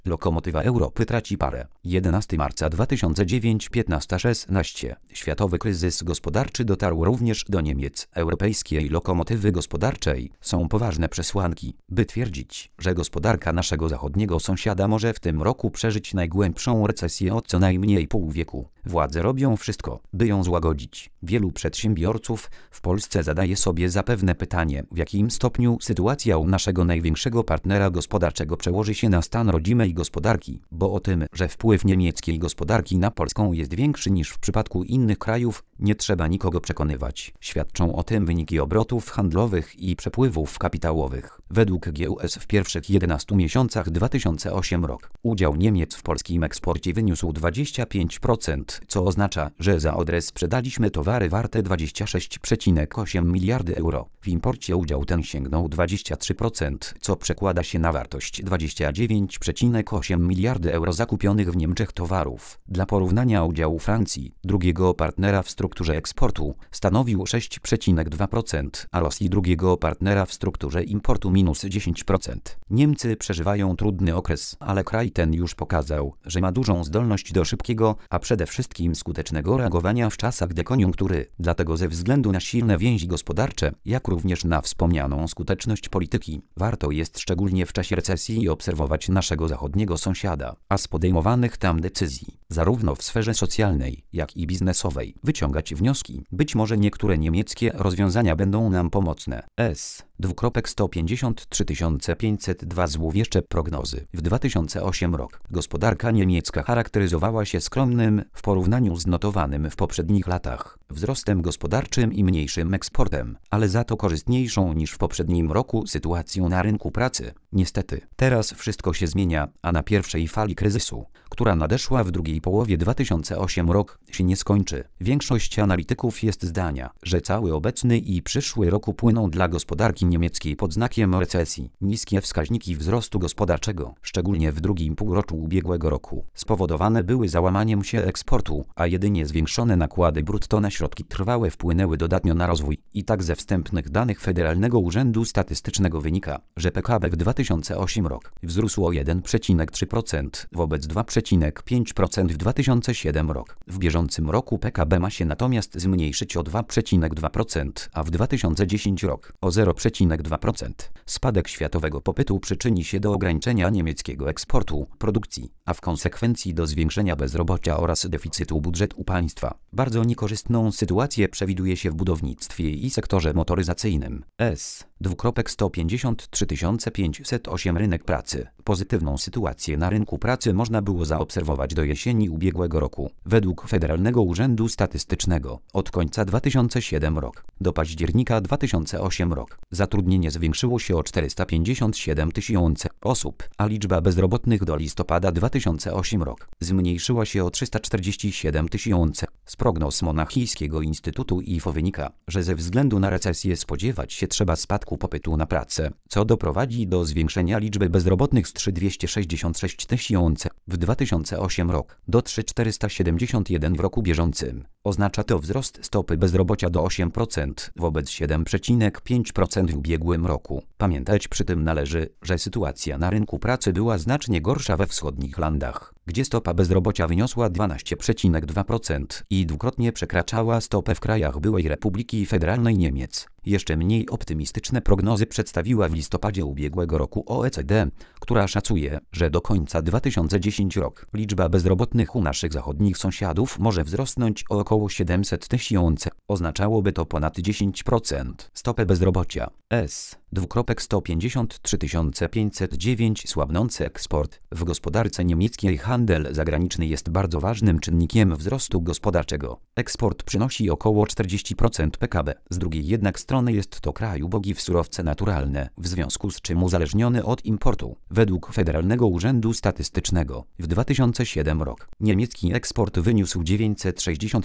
Lokomotywa Europy traci parę. 11 marca 2009, 15:16. Światowy kryzys gospodarczy dotarł również do Niemiec. Europejskiej lokomotywy gospodarczej są poważne przesłanki, by twierdzić, że gospodarka naszego zachodniego sąsiada może w tym roku przeżyć najgłębszą recesję od co najmniej pół wieku. Władze robią wszystko, by ją złagodzić. Wielu przedsiębiorców w Polsce zadaje sobie zapewne pytanie, w jakim stopniu sytuacja u naszego największego partnera gospodarczego przełoży się na stan rodzimej gospodarki, bo o tym, że wpływ niemieckiej gospodarki na polską jest większy niż w przypadku innych krajów, nie trzeba nikogo przekonywać. Świadczą o tym wyniki obrotów handlowych i przepływów kapitałowych. Według GUS w pierwszych 11 miesiącach 2008 rok udział Niemiec w polskim eksporcie wyniósł 25%, co oznacza, że za adres sprzedaliśmy towary warte 26,8 miliardy euro. W imporcie udział ten sięgnął 23%, co przekłada się na wartość 29,8 miliardy euro zakupionych w Niemczech towarów. Dla porównania udział Francji, drugiego partnera w strukturze eksportu, stanowił 6,2%, a Rosji, drugiego partnera w strukturze importu, minus 10%. Niemcy przeżywają trudny okres, ale kraj ten już pokazał, że ma dużą zdolność do szybkiego, a przede wszystkim skutecznego reagowania w czasach dekoniunktury. Dlatego ze względu na silne więzi gospodarcze, jak również na wspomnianą skuteczność polityki, warto jest szczególnie w czasie recesji obserwować naszego zachodniego sąsiada, a z podejmowanych tam decyzji, zarówno w sferze socjalnej, jak i biznesowej, wyciągać wnioski. Być może niektóre niemieckie rozwiązania będą nam pomocne. 153 502 złowieszcze prognozy. W 2008 rok gospodarka niemiecka charakteryzowała się skromnym, w porównaniu z notowanym w poprzednich latach, wzrostem gospodarczym i mniejszym eksportem, ale za to korzystniejszą niż w poprzednim roku sytuacją na rynku pracy. Niestety, teraz wszystko się zmienia, a na pierwszej fali kryzysu, która nadeszła w drugiej połowie 2008 rok, się nie skończy. Większość analityków jest zdania, że cały obecny i przyszły rok płyną dla gospodarki niemieckiej pod znakiem recesji. Niskie wskaźniki wzrostu gospodarczego, szczególnie w drugim półroczu ubiegłego roku, spowodowane były załamaniem się eksportu, a jedynie zwiększone nakłady brutto na środki trwałe wpłynęły dodatnio na rozwój. I tak ze wstępnych danych Federalnego Urzędu Statystycznego wynika, że PKB w 2008 rok wzrósł o 1,3% wobec 2,5% w 2007 rok. W bieżącym roku PKB ma się natomiast zmniejszyć o 2,2%, a w 2010 rok o 0,2%. Spadek światowego popytu przyczyni się do ograniczenia niemieckiego eksportu, produkcji, a w konsekwencji do zwiększenia bezrobocia oraz deficytu budżetu państwa. Bardzo niekorzystną sytuację przewiduje się w budownictwie i sektorze motoryzacyjnym. 153 508 Rynek pracy. Pozytywną sytuację na rynku pracy można było zaobserwować do jesieni ubiegłego roku. Według Federalnego Urzędu Statystycznego od końca 2007 rok do października 2008 rok zatrudnienie zwiększyło się o 457 tysięcy osób, a liczba bezrobotnych do listopada 2008 rok zmniejszyła się o 347 tysięcy. Z prognoz Monachijskiego Instytutu IFO wynika, że ze względu na recesję spodziewać się trzeba spadku popytu na pracę, co doprowadzi do zwiększenia liczby bezrobotnych z 3,266 tysięcy w 2008 rok do 3,471 w roku bieżącym. Oznacza to wzrost stopy bezrobocia do 8% wobec 7,5% w ubiegłym roku. Pamiętać przy tym należy, że sytuacja na rynku pracy była znacznie gorsza we wschodnich landach, gdzie stopa bezrobocia wyniosła 12,2% i dwukrotnie przekraczała stopę w krajach byłej Republiki Federalnej Niemiec. Jeszcze mniej optymistyczne prognozy przedstawiła w listopadzie ubiegłego roku OECD, która szacuje, że do końca 2010 rok liczba bezrobotnych u naszych zachodnich sąsiadów może wzrosnąć o około 700 tysięcy. Oznaczałoby to ponad 10% stopę bezrobocia. 153 509 Słabnący eksport. W gospodarce niemieckiej handel zagraniczny jest bardzo ważnym czynnikiem wzrostu gospodarczego. Eksport przynosi około 40% PKB. Z drugiej jednak strony jest to kraj ubogi w surowce naturalne, w związku z czym uzależniony od importu. Według Federalnego Urzędu Statystycznego w 2007 rok niemiecki eksport wyniósł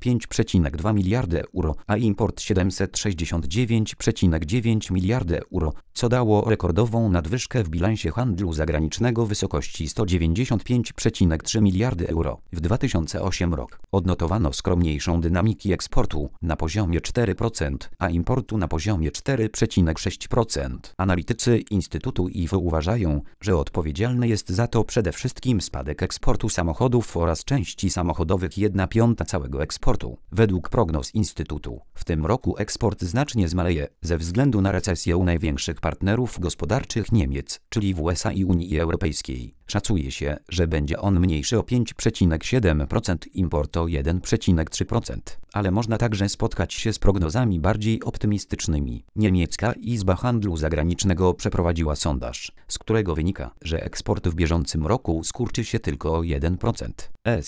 965,2 miliardy euro, a import 769,9 miliardy euro. co dało rekordową nadwyżkę w bilansie handlu zagranicznego w wysokości 195,3 miliardy euro. W 2008 roku odnotowano skromniejszą dynamikę eksportu na poziomie 4%, a importu na poziomie 4,6%. Analitycy Instytutu IFO uważają, że odpowiedzialny jest za to przede wszystkim spadek eksportu samochodów oraz części samochodowych 1/5 całego eksportu. Według prognoz Instytutu w tym roku eksport znacznie zmaleje ze względu na recesję u największych partnerów gospodarczych Niemiec, czyli w USA i Unii Europejskiej. Szacuje się, że będzie on mniejszy o 5,7%, import o 1,3%. Ale można także spotkać się z prognozami bardziej optymistycznymi. Niemiecka Izba Handlu Zagranicznego przeprowadziła sondaż, z którego wynika, że eksport w bieżącym roku skurczy się tylko o 1%.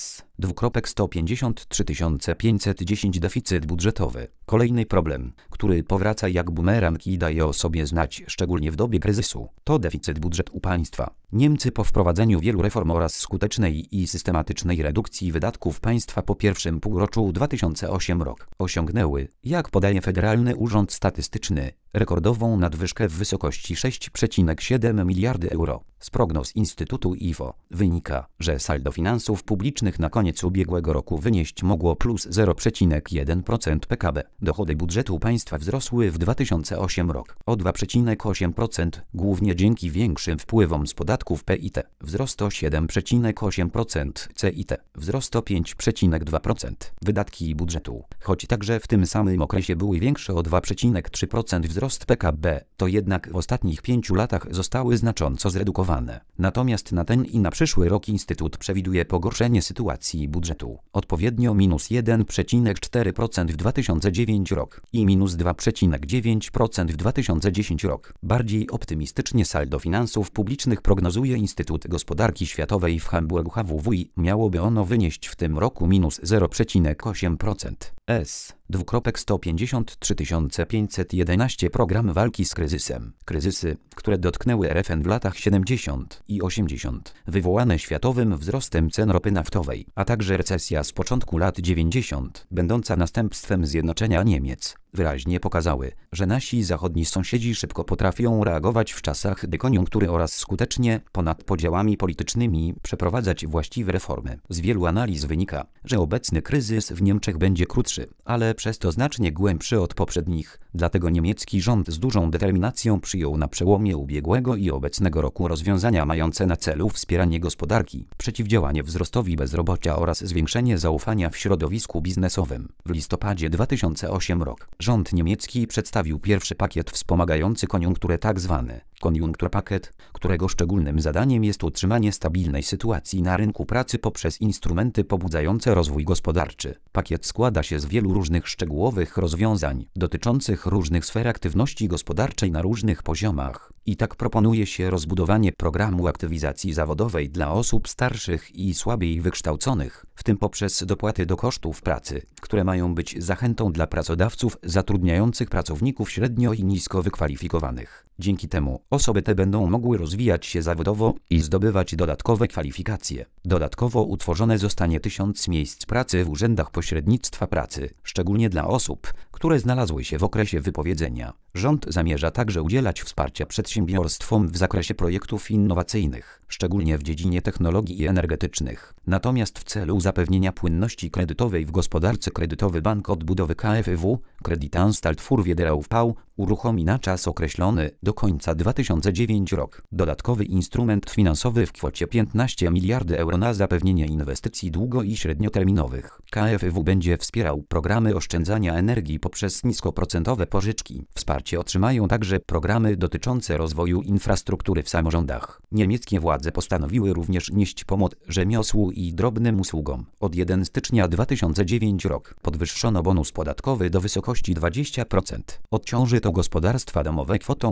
153 510 deficyt budżetowy. Kolejny problem, który powraca jak bumerang i daje o sobie znać szczególnie w dobie kryzysu, to deficyt budżetu państwa. Niemcy po wprowadzeniu wielu reform oraz skutecznej i systematycznej redukcji wydatków państwa po pierwszym półroczu 2008 roku osiągnęły, jak podaje Federalny Urząd Statystyczny, rekordową nadwyżkę w wysokości 6,7 miliardy euro. Z prognoz Instytutu IFO wynika, że saldo finansów publicznych na koniec ubiegłego roku wynieść mogło plus 0,1% PKB. Dochody budżetu państwa wzrosły w 2008 roku o 2,8%, głównie dzięki większym wpływom z podatków PIT, wzrost o 7,8%, CIT, wzrost o 5,2%. Wydatki budżetu, choć także w tym samym okresie były większe o 2,3%, wzrost PKB, to jednak w ostatnich 5 latach zostały znacząco zredukowane. Natomiast na ten i na przyszły rok Instytut przewiduje pogorszenie sytuacji budżetu, odpowiednio minus 1,4% w 2009 roku i minus 2,9% w 2010 roku. Bardziej optymistycznie saldo finansów publicznych prognozuje Instytut Gospodarki Światowej w Hamburgu HWWI. Miałoby ono wynieść w tym roku minus 0,8%. 153 511 Program walki z kryzysem. Kryzysy, które dotknęły RFN w latach 70. i 80., wywołane światowym wzrostem cen ropy naftowej, a także recesja z początku lat 90., będąca następstwem zjednoczenia Niemiec, wyraźnie pokazały, że nasi zachodni sąsiedzi szybko potrafią reagować w czasach dekoniunktury oraz skutecznie, ponad podziałami politycznymi, przeprowadzać właściwe reformy. Z wielu analiz wynika, że obecny kryzys w Niemczech będzie krótszy, ale przez to znacznie głębszy od poprzednich. Dlatego niemiecki rząd z dużą determinacją przyjął na przełomie ubiegłego i obecnego roku rozwiązania mające na celu wspieranie gospodarki, przeciwdziałanie wzrostowi bezrobocia oraz zwiększenie zaufania w środowisku biznesowym. W listopadzie 2008 roku rząd niemiecki przedstawił pierwszy pakiet wspomagający koniunkturę, tzw. Konjunkturpaket, którego szczególnym zadaniem jest utrzymanie stabilnej sytuacji na rynku pracy poprzez instrumenty pobudzające rozwój gospodarczy. Pakiet składa się z wielu różnych szczegółowych rozwiązań dotyczących różnych sfer aktywności gospodarczej na różnych poziomach. I tak proponuje się rozbudowanie programu aktywizacji zawodowej dla osób starszych i słabiej wykształconych, w tym poprzez dopłaty do kosztów pracy, które mają być zachętą dla pracodawców zatrudniających pracowników średnio i nisko wykwalifikowanych. Dzięki temu osoby te będą mogły rozwijać się zawodowo i zdobywać dodatkowe kwalifikacje. Dodatkowo utworzone zostanie 1000 miejsc pracy w urzędach pośrednictwa pracy, szczególnie dla osób, które znalazły się w okresie wypowiedzenia. Rząd zamierza także udzielać wsparcia przedsiębiorstwom w zakresie projektów innowacyjnych, szczególnie w dziedzinie technologii energetycznych. Natomiast w celu zapewnienia płynności kredytowej w gospodarce Kredytowy Bank Odbudowy KfW, Kreditanstalt für Wiederaufbau, uruchomi na czas określony do końca 2009 roku dodatkowy instrument finansowy w kwocie 15 miliardy euro na zapewnienie inwestycji długo- i średnioterminowych. KfW będzie wspierał programy oszczędzania energii poprzez niskoprocentowe pożyczki. Wsparcie otrzymają także programy dotyczące rozwoju infrastruktury w samorządach. Niemieckie władze postanowiły również nieść pomoc rzemiosłu i drobnym usługom. Od 1 stycznia 2009 roku podwyższono bonus podatkowy do wysokości 20%. Odciąży to gospodarstwa domowe kwotą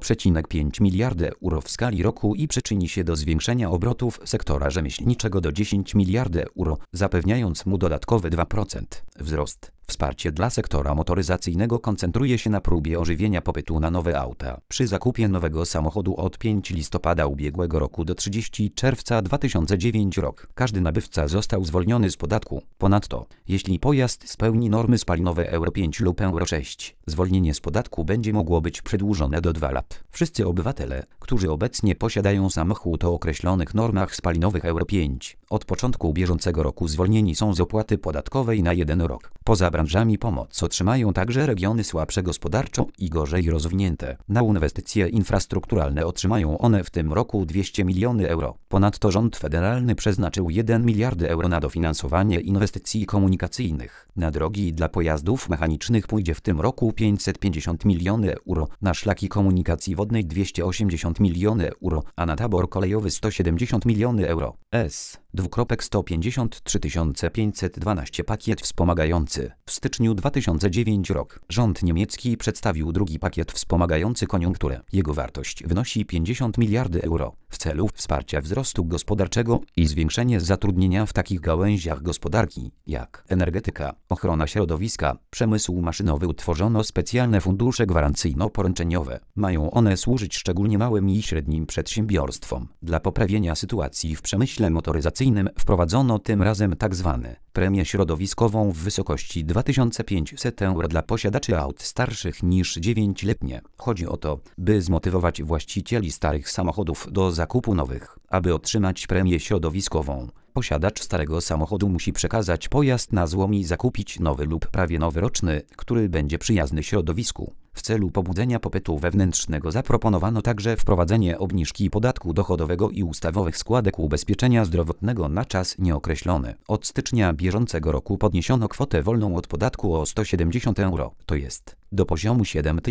1,5 miliarda euro w skali roku i przyczyni się do zwiększenia obrotów sektora rzemieślniczego do 10 miliardów euro, zapewniając mu dodatkowy 2% wzrost. Wsparcie dla sektora motoryzacyjnego koncentruje się na próbie ożywienia popytu na nowe auta. Przy zakupie nowego samochodu od 5 listopada ubiegłego roku do 30 czerwca 2009 rok każdy nabywca został zwolniony z podatku. Ponadto, jeśli pojazd spełni normy spalinowe Euro 5 lub Euro 6, zwolnienie z podatku będzie mogło być przedłużone do 2 lat. Wszyscy obywatele, którzy obecnie posiadają samochód o określonych normach spalinowych Euro 5, od początku bieżącego roku zwolnieni są z opłaty podatkowej na 1 rok. Poza branżami pomoc otrzymają także regiony słabsze gospodarczo i gorzej rozwinięte. Na inwestycje infrastrukturalne otrzymają one w tym roku 200 milionów euro. Ponadto rząd federalny przeznaczył 1 miliard euro na dofinansowanie inwestycji komunikacyjnych. Na drogi dla pojazdów mechanicznych pójdzie w tym roku 550 milionów euro, na szlaki komunikacji wodnej 280 milionów euro, a na tabor kolejowy 170 milionów euro. 153 512 pakiet wspomagający. W styczniu 2009 rok rząd niemiecki przedstawił drugi pakiet wspomagający koniunkturę. Jego wartość wynosi 50 miliardów euro w celu wsparcia wzrostu gospodarczego i zwiększenia zatrudnienia w takich gałęziach gospodarki jak energetyka, ochrona środowiska, przemysł maszynowy. Utworzono specjalne fundusze gwarancyjno-poręczeniowe. Mają one służyć szczególnie małym i średnim przedsiębiorstwom. Dla poprawienia sytuacji w przemyśle motoryzacyjnym wprowadzono tym razem tzw. premię środowiskową w wysokości 2500 euro dla posiadaczy aut starszych niż 9-letnie. Chodzi o to, by zmotywować właścicieli starych samochodów do zakupu nowych. Aby otrzymać premię środowiskową, posiadacz starego samochodu musi przekazać pojazd na złom i zakupić nowy lub prawie nowy roczny, który będzie przyjazny środowisku. W celu pobudzenia popytu wewnętrznego zaproponowano także wprowadzenie obniżki podatku dochodowego i ustawowych składek ubezpieczenia zdrowotnego na czas nieokreślony. Od stycznia bieżącego roku podniesiono kwotę wolną od podatku o 170 euro, to jest do poziomu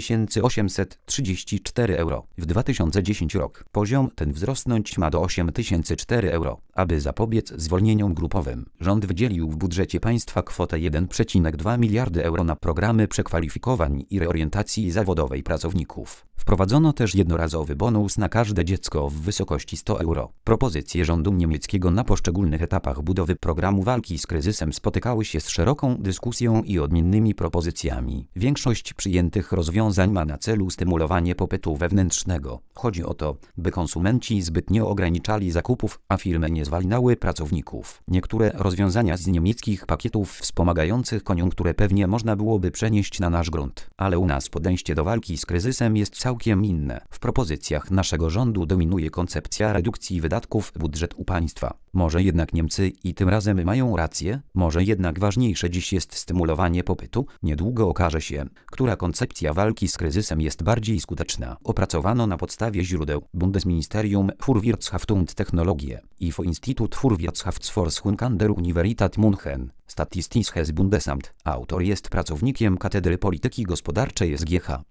7834 euro. W 2010 rok poziom ten wzrosnąć ma do 8004 euro. Aby zapobiec zwolnieniom grupowym, rząd wydzielił w budżecie państwa kwotę 1,2 miliardy euro na programy przekwalifikowań i reorientacji zawodowej pracowników. Wprowadzono też jednorazowy bonus na każde dziecko w wysokości 100 euro. Propozycje rządu niemieckiego na poszczególnych etapach budowy programu walki z kryzysem spotykały się z szeroką dyskusją i odmiennymi propozycjami. Większość przyjętych rozwiązań ma na celu stymulowanie popytu wewnętrznego. Chodzi o to, by konsumenci zbyt nie ograniczali zakupów, a firmy nie zwalniały pracowników. Niektóre rozwiązania z niemieckich pakietów wspomagających koniunkturę pewnie można byłoby przenieść na nasz grunt, ale u nas podejście do walki z kryzysem jest całkiem inne. W propozycjach naszego rządu dominuje koncepcja redukcji wydatków budżetu państwa. Może jednak Niemcy i tym razem mają rację? Może jednak ważniejsze dziś jest stymulowanie popytu? Niedługo okaże się, która koncepcja walki z kryzysem jest bardziej skuteczna. Opracowano na podstawie źródeł Bundesministerium für Wirtschaft und Technologie, Info-Institut für Wirtschaftsforschung an der Universität München, Statistisches Bundesamt. Autor jest pracownikiem Katedry Polityki Gospodarczej SGH.